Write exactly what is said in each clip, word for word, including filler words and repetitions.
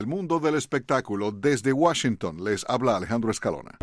El mundo del espectáculo desde Washington les habla Alejandro Escalona.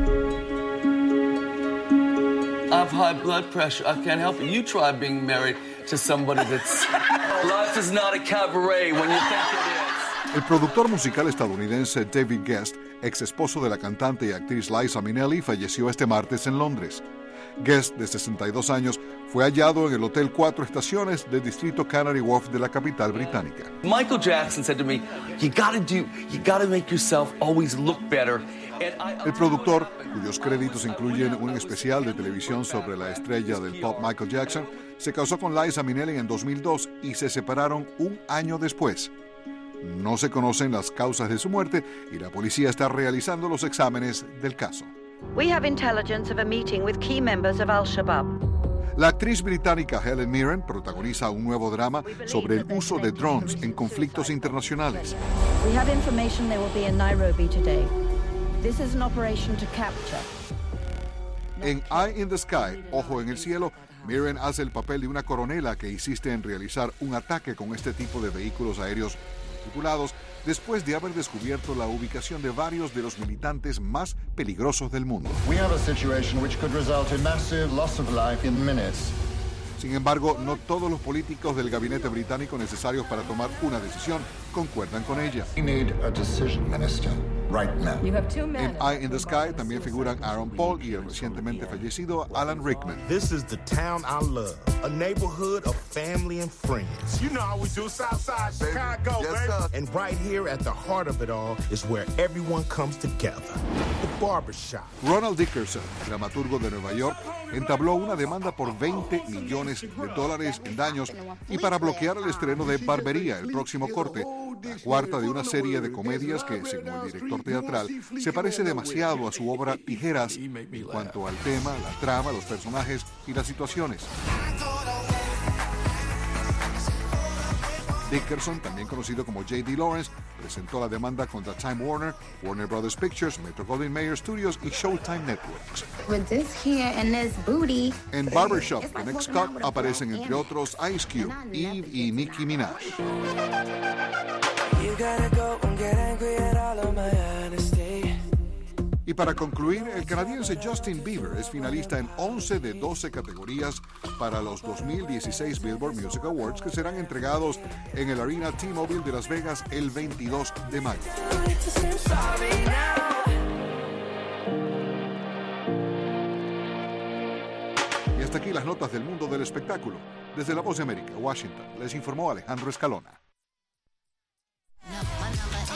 I have high blood pressure. I can't help it. You try being married to somebody that's... Life is not a cabaret when you think it is. El productor musical estadounidense David Guest, ex esposo de la cantante y actriz Liza Minnelli, falleció este martes en Londres. Guest, de sesenta y dos años, fue hallado en el Hotel Cuatro Estaciones del distrito Canary Wharf de la capital británica. Michael Jackson said to me, you gotta do, you gotta make yourself always look better. El productor, cuyos créditos incluyen un especial de televisión sobre la estrella del pop Michael Jackson, se casó con Liza Minnelli en dos mil dos y se separaron un año después. No se conocen las causas de su muerte y la policía está realizando los exámenes del caso. We have intelligence of a meeting with key members of Al-Shabaab. La actriz británica Helen Mirren protagoniza un nuevo drama sobre el uso de drones en conflictos internacionales. We have information they will be in Nairobi today. This is an operation to capture. En Eye in the Sky, Ojo en el Cielo, Mirren hace el papel de una coronela que insiste en realizar un ataque con este tipo de vehículos aéreos tripulados después de haber descubierto la ubicación de varios de los militantes más peligrosos del mundo. We have a situation which could result in massive loss of life in minutes. Sin embargo, no todos los políticos del gabinete británico necesarios para tomar una decisión concuerdan con ella. We need a decision, Minister, right now. En Eye in the Sky también figuran Aaron Paul y el recientemente fallecido Alan Rickman. This is the town I love, a neighborhood of family and friends. You know how we do Southside Chicago, yes, baby. And right here at the heart of it all is where everyone comes together, the barbershop. Ronald Dickerson, dramaturgo de Nueva York, entabló una demanda por veinte millones de dólares en daños y para bloquear el estreno de Barbería, el próximo corte, la cuarta de una serie de comedias que, según el director teatral, se parece demasiado a su obra Tijeras en cuanto al tema, la trama, los personajes y las situaciones. Dickerson, también conocido como J D Lawrence, presentó la demanda contra Time Warner, Warner Brothers Pictures, Metro-Goldwyn-Mayer Studios y Showtime Networks. With this here and this booty. En Barbershop, The Next Cut aparecen entre otros Ice Cube, Eve y Nicki Minaj. Y para concluir, el canadiense Justin Bieber es finalista en once de doce categorías para los dos mil dieciséis Billboard Music Awards que serán entregados en el Arena T-Mobile de Las Vegas el veintidós de mayo. Y hasta aquí las notas del mundo del espectáculo. Desde La Voz de América, Washington, les informó Alejandro Escalona.